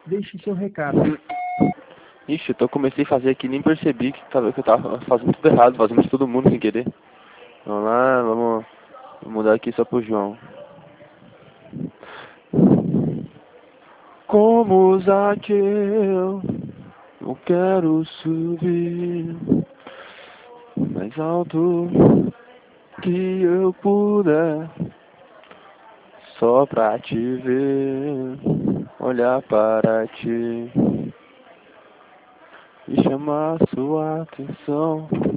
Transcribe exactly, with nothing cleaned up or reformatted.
Deixe seu recado. Ixi, então eu comecei a fazer aqui e nem percebi que, tava, que eu tava fazendo tudo errado, fazendo de todo mundo sem querer. Vamos lá, vamos, vamos mudar aqui só pro João. Como Zaqueu, eu quero subir mais alto que eu puder, só pra te ver, olhar para ti e chamar sua atenção.